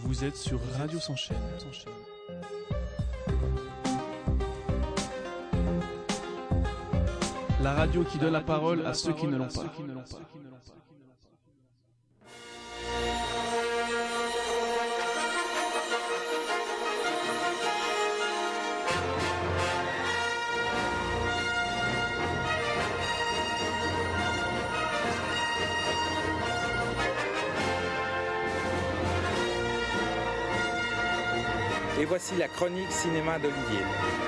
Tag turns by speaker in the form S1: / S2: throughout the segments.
S1: Vous êtes sur Radio S'enchaîne. La radio qui donne la parole à ceux qui ne l'ont pas.
S2: Et voici la chronique cinéma d'Olivier.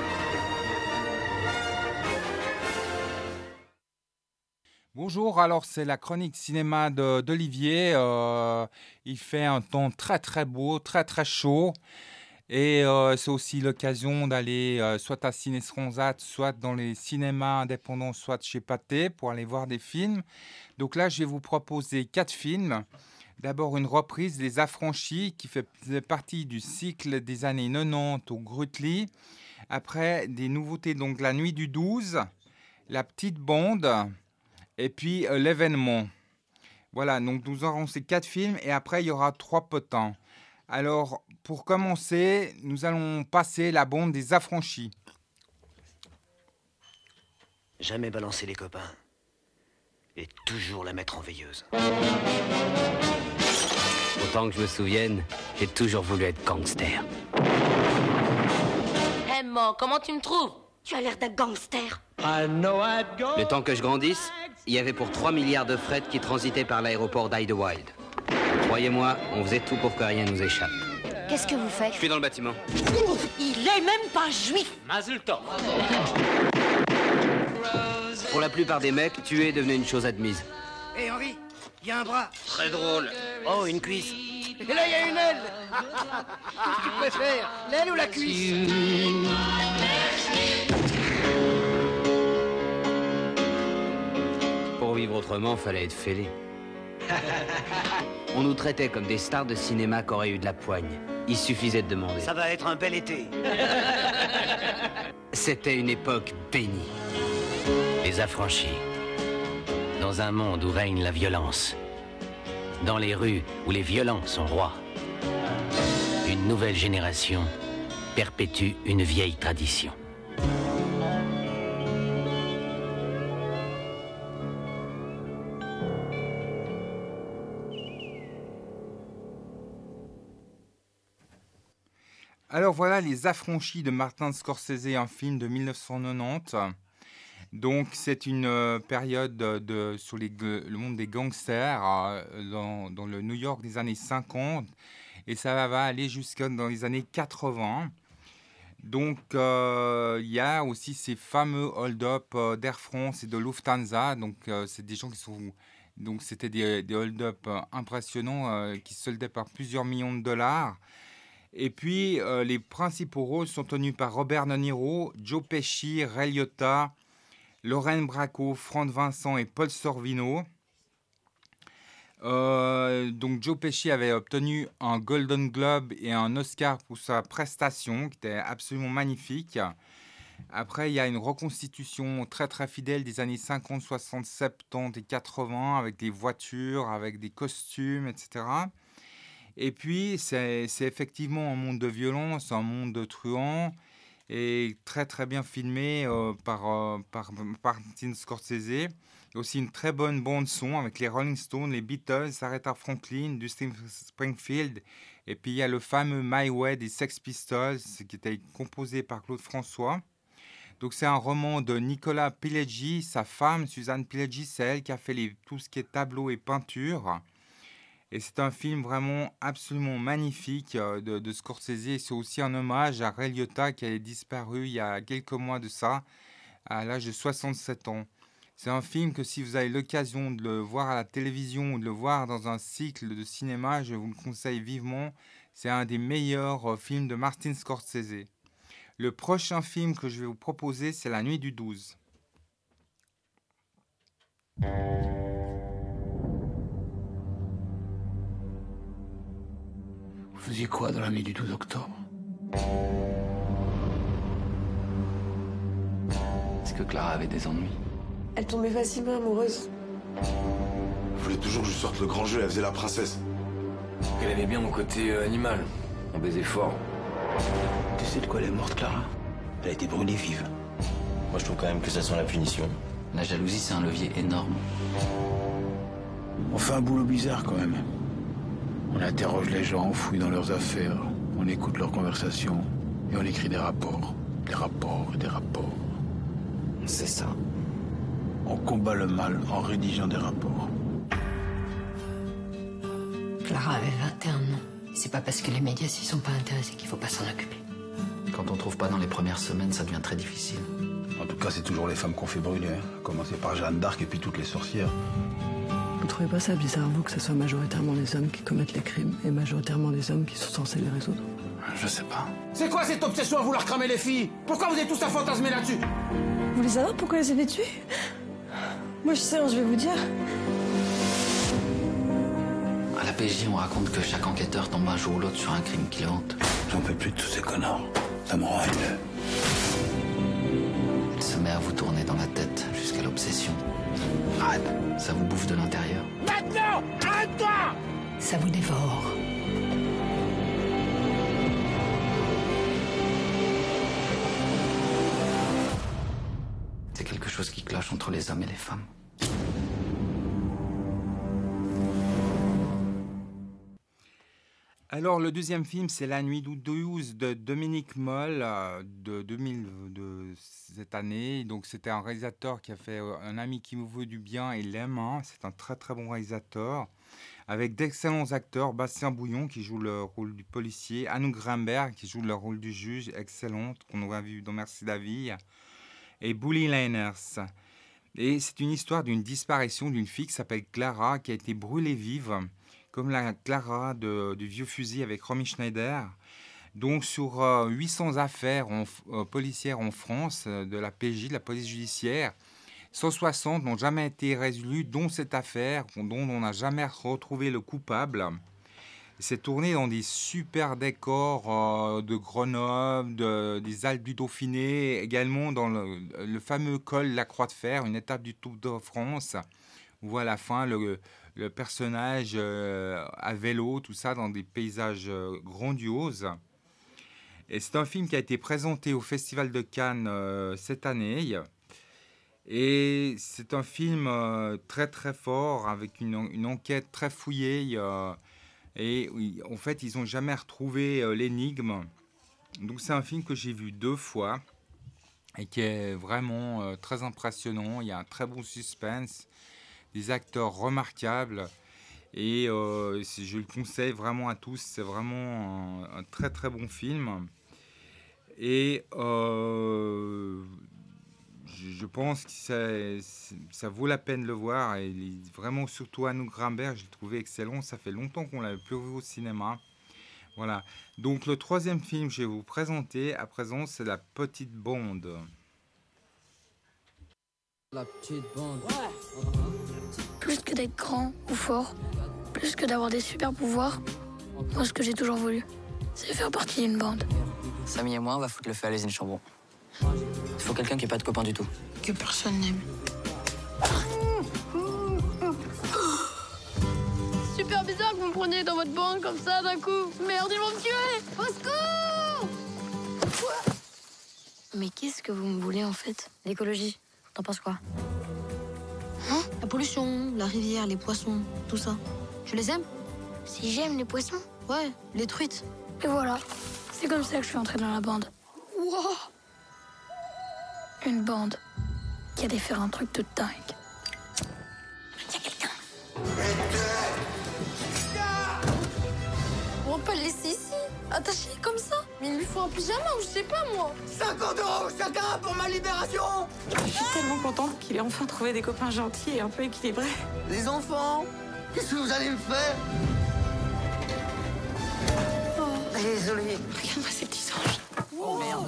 S2: Bonjour, alors c'est la chronique cinéma d'Olivier. Il fait un temps très très beau, très très chaud. Et c'est aussi l'occasion d'aller soit à Ciné Sronzat, soit dans les cinémas indépendants, soit chez Pathé pour aller voir des films. Donc là, je vais vous proposer 4 films. D'abord, une reprise des Affranchis qui faisait partie du cycle des années 90 au Grutli. Après, des nouveautés, donc La Nuit du 12, La Petite Bande et puis L'événement. Voilà, donc nous aurons ces 4 films et après, il y aura 3 potins. Alors, pour commencer, nous allons passer la bande des Affranchis.
S3: Jamais balancer les copains et toujours la mettre en veilleuse.
S4: Autant que je me souvienne, j'ai toujours voulu être gangster.
S5: Hey, Mo, comment tu me trouves?
S6: Tu as l'air d'un gangster.
S4: Le temps que je grandisse, il y avait pour 3 milliards de fret qui transitaient par l'aéroport d'Idlewild. Croyez-moi, on faisait tout pour que rien nous échappe.
S6: Qu'est-ce que vous faites?
S4: Je suis dans le bâtiment.
S6: Il est même pas juif.
S5: Mazel tov.
S4: Pour la plupart des mecs, tuer est devenu une chose admise.
S3: Hé Henri, il y a un bras.
S4: Très drôle.
S3: Oh, une cuisse. Et là, il y a une aile. Qu'est-ce que tu préfères, l'aile ou la cuisse?
S4: Pour vivre autrement, fallait être fêlé. On nous traitait comme des stars de cinéma qui auraient eu de la poigne. Il suffisait de demander.
S3: Ça va être un bel été.
S4: C'était une époque bénie. Les Affranchis. Dans un monde où règne la violence. Dans les rues où les violents sont rois. Une nouvelle génération perpétue une vieille tradition.
S2: Alors voilà, Les Affranchis de Martin Scorsese, un film de 1990. Donc c'est une période sur le monde des gangsters dans le New York des années 50 et ça va aller jusqu'à dans les années 80. Donc il y a aussi ces fameux hold-up d'Air France et de Lufthansa. Donc c'est des gens qui sont... Donc c'était des hold-up impressionnants qui se soldaient par plusieurs millions de dollars. Et puis, les principaux rôles sont tenus par Robert De Niro, Joe Pesci, Ray Liotta, Lorraine Bracco, Franck Vincent et Paul Sorvino. Donc, Joe Pesci avait obtenu un Golden Globe et un Oscar pour sa prestation, qui était absolument magnifique. Après, il y a une reconstitution très, très fidèle des années 50, 60, 70 et 80, avec des voitures, avec des costumes, etc. Et puis, c'est effectivement un monde de violence, un monde de truands, et très très bien filmé par Martin Scorsese. Il y a aussi une très bonne bande-son avec les Rolling Stones, les Beatles, Aretha Franklin, Dustin Springfield. Et puis, il y a le fameux My Way des Sex Pistols, qui était composé par Claude François. Donc, c'est un roman de Nicolas Pileggi. Sa femme, Suzanne Pileggi, c'est elle qui a fait tout ce qui est tableau et peinture. Et c'est un film vraiment absolument magnifique de Scorsese. C'est aussi un hommage à Ray Liotta qui a disparu il y a quelques mois de ça, à l'âge de 67 ans. C'est un film que si vous avez l'occasion de le voir à la télévision ou de le voir dans un cycle de cinéma, je vous le conseille vivement. C'est un des meilleurs films de Martin Scorsese. Le prochain film que je vais vous proposer, c'est La Nuit du 12.
S7: Vous faisiez quoi dans la nuit du 12 octobre? Est-ce que Clara avait des ennuis?
S8: Elle tombait facilement amoureuse.
S9: Je voulais toujours que je sorte le grand jeu, elle faisait la princesse.
S7: Elle aimait bien mon côté animal. On baisait fort.
S8: Tu sais de quoi elle est morte, Clara? Elle a été brûlée vive.
S9: Moi, je trouve quand même que ça sent la punition.
S7: La jalousie, c'est un levier énorme.
S8: On fait un boulot bizarre, quand même. On interroge les gens, on fouille dans leurs affaires, on écoute leurs conversations, et on écrit des rapports. Des rapports et des rapports.
S7: C'est ça.
S8: On combat le mal en rédigeant des rapports.
S10: Clara avait 21 ans. C'est pas parce que les médias s'y sont pas intéressés qu'il faut pas s'en occuper.
S7: Quand on trouve pas dans les premières semaines, ça devient très difficile.
S8: En tout cas, c'est toujours les femmes qu'on fait brûler. Hein. À commencer par Jeanne d'Arc et puis toutes les sorcières.
S11: Vous trouvez pas ça bizarre, vous, que ce soit majoritairement les hommes qui commettent les crimes et majoritairement les hommes qui sont censés les résoudre?
S8: Je sais pas.
S12: C'est quoi cette obsession à vouloir cramer les filles? Pourquoi vous êtes tous à fantasmer là-dessus?
S11: Vous voulez savoir pourquoi elle s'est fait tuer? Moi je sais, je vais vous dire.
S7: À la PJ, on raconte que chaque enquêteur tombe un jour ou l'autre sur un crime qui le hante.
S8: J'en peux plus de tous ces connards. Ça me rend haineux.
S7: Elle se met à vous tourner dans la tête jusqu'à l'obsession. Arrête, ça vous bouffe de l'intérieur.
S12: Maintenant! Arrête-toi!
S10: Ça vous dévore.
S7: C'est quelque chose qui cloche entre les hommes et les femmes.
S2: Alors, le deuxième film, c'est La Nuit d'août 12 de Dominique Moll de cette année. Donc, c'était un réalisateur qui a fait Un ami qui me veut du bien et L'aime. C'est un très très bon réalisateur. Avec d'excellents acteurs. Bastien Bouillon qui joue le rôle du policier. Anouk Grimberg qui joue le rôle du juge. Excellente, qu'on a vu dans Merci Davy. Et Bully Leiners. Et c'est une histoire d'une disparition d'une fille qui s'appelle Clara qui a été brûlée vive. Comme la Clara du vieux fusil avec Romy Schneider. Donc sur 800 affaires policières en France, de la PJ, de la police judiciaire, 160 n'ont jamais été résolues, dont cette affaire, dont on n'a jamais retrouvé le coupable. C'est tourné dans des super décors de Grenoble, des Alpes du Dauphiné, également dans le fameux col La Croix de Fer, une étape du Tour de France, où à la fin le personnage à vélo, tout ça, dans des paysages grandioses. Et c'est un film qui a été présenté au Festival de Cannes cette année. Et c'est un film très très fort, avec une enquête très fouillée. Et en fait, ils n'ont jamais retrouvé l'énigme. Donc c'est un film que j'ai vu 2 fois et qui est vraiment très impressionnant. Il y a un très bon suspense. Des acteurs remarquables et je le conseille vraiment à tous. C'est vraiment un très très bon film et je pense que ça vaut la peine de le voir et vraiment surtout Anouk Grimberg, je l'ai trouvé excellent. Ça fait longtemps qu'on l'avait plus vu au cinéma. Voilà, donc le troisième film que je vais vous présenter à présent, c'est La Petite Bande.
S13: La petite bande.
S14: Plus que d'être grand ou fort, plus que d'avoir des super pouvoirs, moi ce que j'ai toujours voulu, c'est faire partie d'une bande.
S15: Samy et moi, on va foutre le feu à l'usine Chambon. Il faut quelqu'un qui n'ait pas de copain du tout.
S14: Que personne n'aime.
S16: Super bizarre que vous me preniez dans votre bande comme ça d'un coup. Merde, ils vont me tuer. Au secours!
S14: Mais qu'est-ce que vous me voulez en fait?
S17: L'écologie, t'en penses quoi? Hein? La pollution, la rivière, les poissons, tout ça. Je les aime?
S14: Si j'aime les poissons?
S17: Ouais, les truites.
S14: Et voilà, c'est comme ça que je suis entrée dans la bande.
S17: Wow!
S14: Une bande qui allait faire un truc de dingue.
S17: Il y a quelqu'un.
S16: On va pas le laisser ici, attaché comme ça. Mais il lui faut un pyjama ou je sais pas moi.
S12: 50 € chacun pour ma libération.
S18: Je suis tellement contente qu'il ait enfin trouvé des copains gentils et un peu équilibrés.
S12: Les enfants, qu'est-ce que vous allez me faire?
S17: Oh.
S12: Désolé.
S18: Regarde-moi ces petits anges.
S12: Oh merde.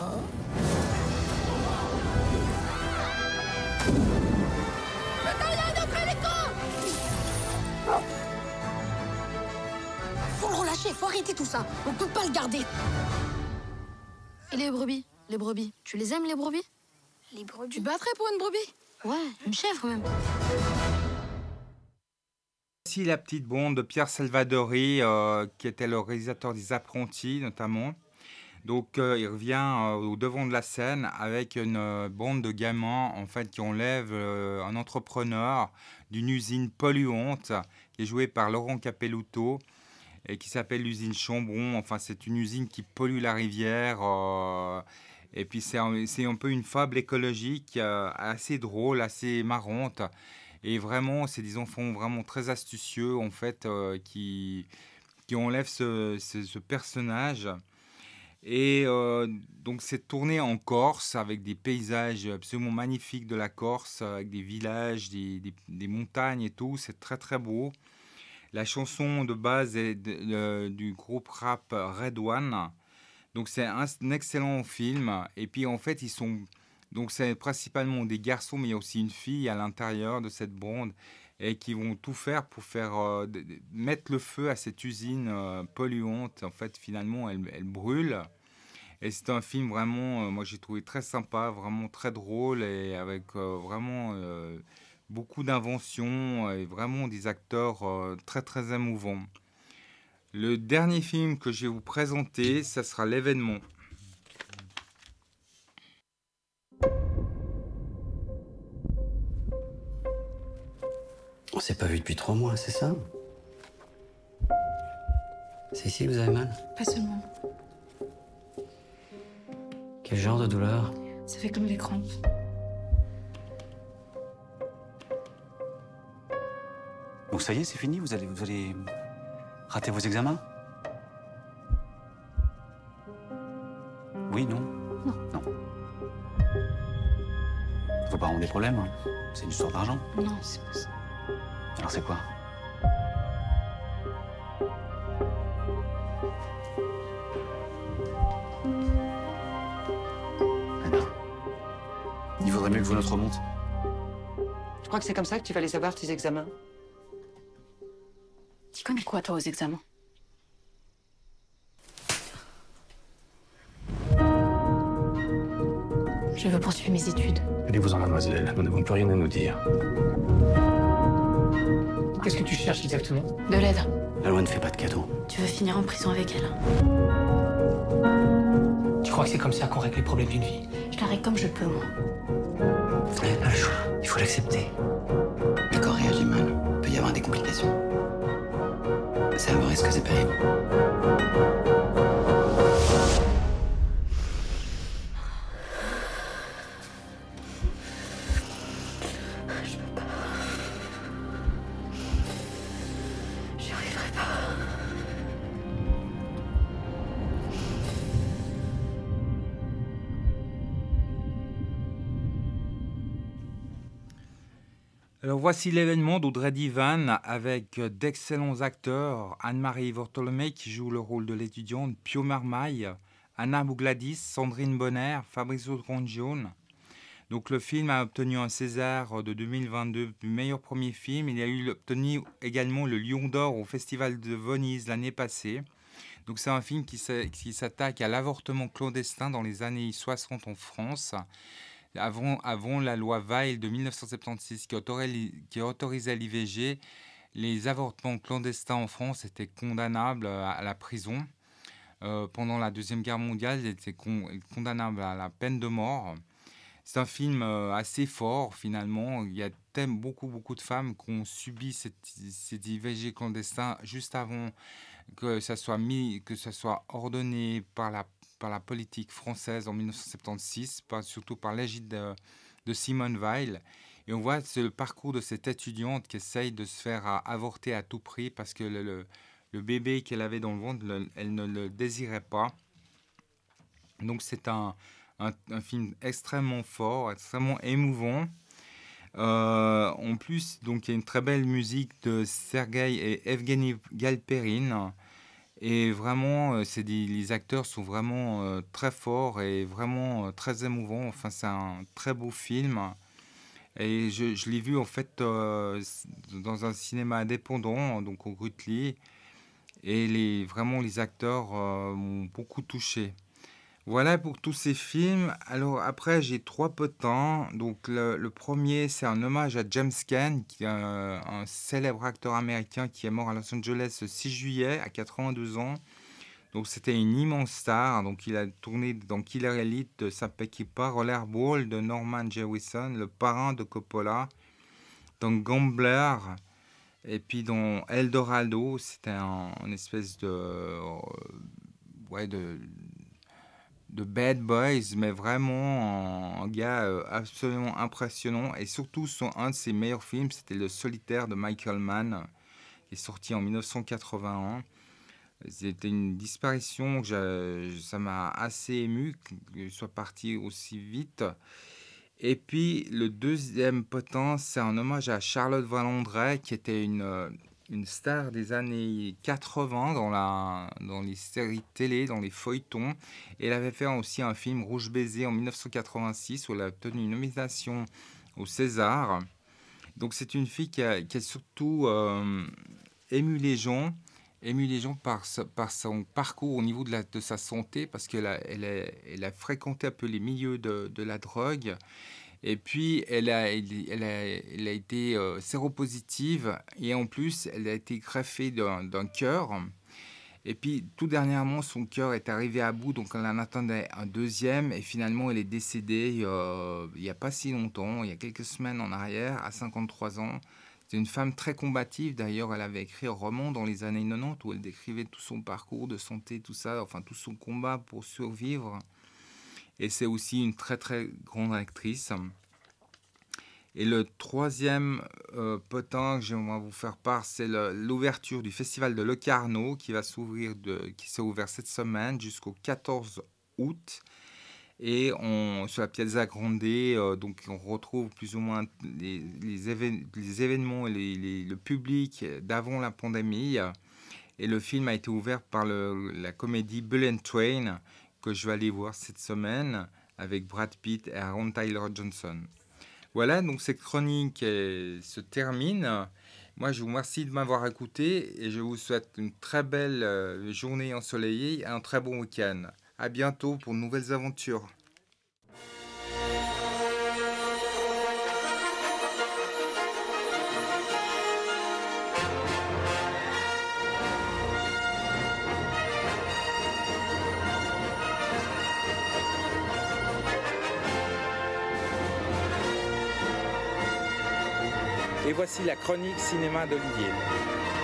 S17: Faut le relâcher, faut arrêter tout ça. On peut pas le garder.
S14: Et les brebis?
S17: Les brebis. Tu les aimes, les brebis?
S14: Les brebis?
S17: Tu battrais pour une brebis? Ouais, une chèvre même.
S2: voici la petite bande de Pierre Salvadori, qui était le réalisateur des Apprentis notamment. Donc il revient au devant de la scène avec une bande de gamins en fait, qui enlèvent un entrepreneur d'une usine polluante qui est joué par Laurent Capelluto et qui s'appelle l'usine Chambon. Enfin, c'est une usine qui pollue la rivière. Et puis c'est un peu une fable écologique assez drôle, assez marrante. Et vraiment, c'est des enfants vraiment très astucieux en fait, qui enlèvent ce personnage. Et donc c'est tourné en Corse avec des paysages absolument magnifiques de la Corse, avec des villages, des montagnes et tout, c'est très très beau. La chanson de base est du groupe rap Red One, donc c'est un excellent film. Et puis en fait donc c'est principalement des garçons, mais il y a aussi une fille à l'intérieur de cette bande et qui vont tout faire pour mettre le feu à cette usine polluante. En fait, finalement, elle brûle. Et c'est un film vraiment, moi j'ai trouvé très sympa, vraiment très drôle et avec vraiment beaucoup d'inventions et vraiment des acteurs très très émouvants. Le dernier film que je vais vous présenter, ça sera L'événement.
S19: On s'est pas vu depuis 3 mois, c'est ça? C'est ici que vous avez mal?
S18: Pas seulement.
S19: Quel genre de douleur?
S18: Ça fait comme des crampes.
S20: Donc ça y est, c'est fini, vous allez rater vos examens? Oui, non? Non. Vos parents ont des problèmes, hein? C'est une histoire d'argent?
S18: Non, c'est pas ça.
S20: Alors c'est quoi? Anna, il vaudrait mieux que vous notre remonte.
S21: Tu crois que c'est comme ça que tu vas les avoir, tes examens?
S18: Tu connais quoi, toi, aux examens? Je veux poursuivre mes études.
S8: Allez-vous-en, mademoiselle, nous n'avons plus rien à nous dire.
S21: Qu'est-ce que tu cherches exactement?
S18: De l'aide.
S19: La loi ne fait pas de cadeaux.
S18: Tu veux finir en prison avec elle?
S21: Tu crois que c'est comme ça qu'on règle les problèmes d'une vie?
S18: Je la règle comme je peux, moi.
S19: Vous n'avez pas le choix, il faut l'accepter. Le corps réagit mal, il peut y avoir des complications. C'est à vos risques et périls.
S18: Je peux pas. J'y arriverai pas.
S2: Alors voici L'événement d'Audrey Divan avec d'excellents acteurs. Anne-Marie Vortolomé qui joue le rôle de l'étudiante, Pio Marmaille, Anna Bougladis, Sandrine Bonner, Fabrizio Grangione. Donc le film a obtenu un César de 2022 du meilleur premier film. Il a obtenu également le Lion d'Or au Festival de Venise l'année passée. Donc c'est un film qui s'attaque à l'avortement clandestin dans les années 60 en France. Avant la loi Veil de 1976 qui autorisait l'IVG, les avortements clandestins en France étaient condamnables à la prison. Pendant la Deuxième Guerre mondiale, ils étaient condamnables à la peine de mort. C'est un film assez fort finalement. Il y a beaucoup de femmes qui ont subi cet IVG clandestin juste avant que ça soit ordonné par la politique française en 1976, surtout par l'égide de Simone Veil. Et on voit c'est le parcours de cette étudiante qui essaye de se faire avorter à tout prix parce que le bébé qu'elle avait dans le ventre, elle ne le désirait pas. Donc c'est un film extrêmement fort, extrêmement émouvant. En plus, donc, il y a une très belle musique de Sergueï et Evgeny Galperine. Et vraiment, les acteurs sont vraiment très forts et vraiment très émouvants. Enfin, c'est un très beau film. Et je l'ai vu en fait dans un cinéma indépendant, donc au Grutli. Et vraiment, les acteurs m'ont beaucoup touché. Voilà pour tous ces films. Alors après, j'ai 3 potents. Donc le premier, c'est un hommage à James Caan, qui est un célèbre acteur américain qui est mort à Los Angeles le 6 juillet à 82 ans. Donc c'était une immense star. Donc il a tourné dans Killer Elite de Sam Peckinpah, Rollerball de Norman Jewison, Le Parrain de Coppola, dans Gambler, et puis dans Eldorado, c'était une espèce de Bad Boys, mais vraiment un gars absolument impressionnant. Et surtout, un de ses meilleurs films, c'était Le Solitaire de Michael Mann, qui est sorti en 1981. C'était une disparition, ça m'a assez ému qu'il soit parti aussi vite. Et puis, le deuxième potent, c'est un hommage à Charlotte Valandrey, qui était une star des années 80 dans les séries télé, dans les feuilletons. Et elle avait fait aussi un film, Rouge Baiser, en 1986, où elle a obtenu une nomination au César. Donc c'est une fille qui a surtout ému les gens par son parcours au niveau de sa santé, parce qu'elle a fréquenté un peu les milieux de la drogue. Et puis, elle a été séropositive, et en plus, elle a été greffée d'un cœur. Et puis, tout dernièrement, son cœur est arrivé à bout, donc elle en attendait un deuxième, et finalement, elle est décédée il n'y a pas si longtemps, il y a quelques semaines en arrière, à 53 ans. C'est une femme très combative. D'ailleurs, elle avait écrit un roman dans les années 90 où elle décrivait tout son parcours de santé, tout ça, enfin tout son combat pour survivre. Et c'est aussi une très très grande actrice. Et le troisième potent que j'aimerais vous faire part, c'est l'ouverture du festival de Locarno qui s'est ouvert cette semaine jusqu'au 14 août. Et sur la Piazza Grande, donc on retrouve plus ou moins les événements et le public d'avant la pandémie. Et le film a été ouvert par la comédie Bull and Train, que je vais aller voir cette semaine avec Brad Pitt et Aaron Taylor Johnson. Voilà, donc cette chronique se termine. Moi, je vous remercie de m'avoir écouté et je vous souhaite une très belle journée ensoleillée et un très bon week-end. À bientôt pour de nouvelles aventures. Et voici la chronique cinéma d'Olivier.